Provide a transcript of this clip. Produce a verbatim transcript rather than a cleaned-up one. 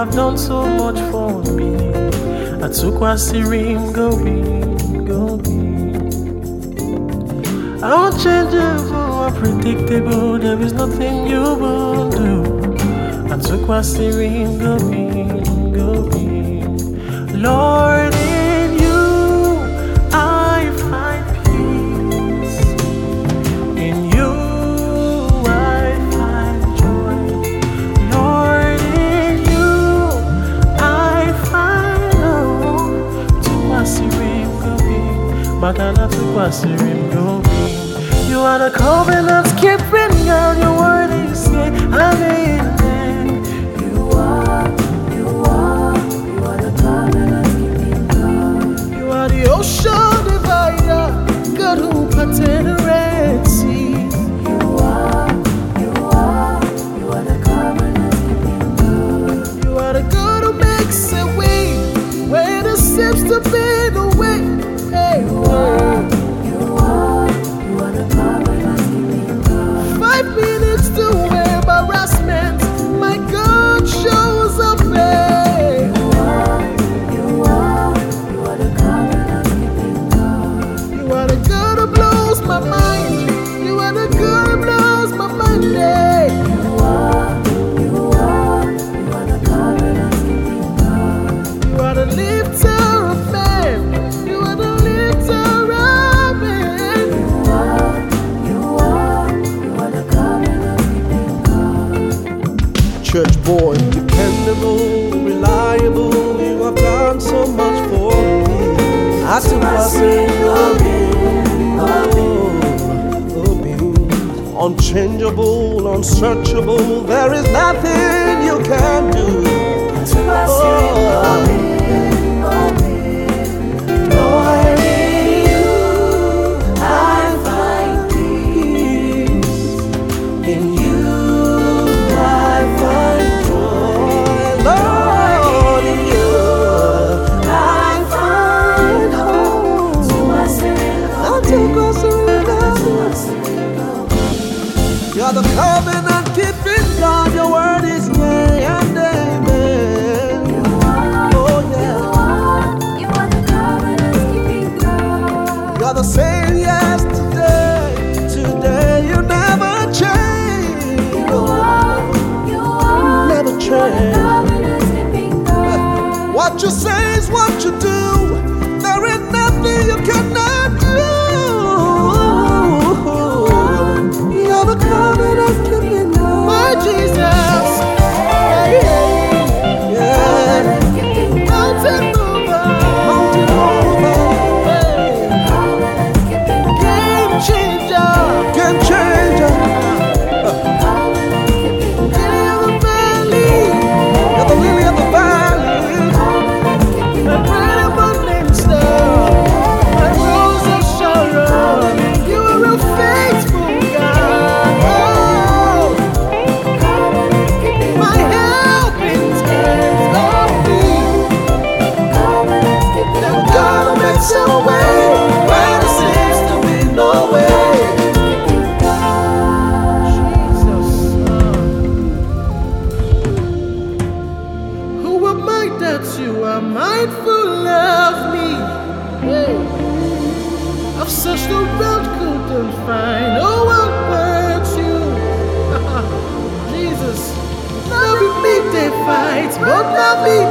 have done so much for me. I took what Sirim go be, go be. Unchangeable, unpredictable, there is nothing you won't do. I took what Sirim go be, go be. Lord, in you I find peace. In you I find joy. Lord, in you I find love. Took what Sirim go be, Makana took what Sirim go be. You are the covenant keeping God, your word is say, amen. You are, you are, you are the covenant keeping God. You are the ocean divider, God who parted the Red Sea. You are, you are, you are the covenant keeping God. You are the God who makes a way where there seems to be no way. Hey, You are, you are, you are the covenant keeping God. five minutes to embarrassment, my God shows up. Hey. You are, you are, you are the covenant keeping God. You are the God who blows my mind. You are the God who blows my mind. Hey. You are, you are, you are the covenant keeping God. You are the lifter of men. You are the lifter of men. You are, you are, you are the covenant keeping God. Church boy, dependable, reliable, you have done so much for me. I took my sin, oh, oh, unchangeable, unsearchable, there is nothing you can do. Lord, in you I find peace. In you I find joy. Lord, in you, I find hope. To my spirit, I took my surrender. You're the covenant keeping God, your word is yea and amen. Oh yeah, you are the covenant keeping God. you're the same yesterday, today, you never change. You are, you are, Never you are the change. covenant keeping God. What you say is what you do. There is nothing you cannot do. You're the covenant keeping God. My Jesus, Yeah. mountain mover, Mountain over. game changer, Game changer. lily of the valley, You're the lily of the valley. my bright and morning star, my rose of Sharon. You are a faithful God. Oh, my help in times of need. The God who makes a way where there seems to be no way. Jesus, who am I that you are mindful of me? Hey, I've searched around, couldn't find no one but you. Jesus, now with me they fight, but not me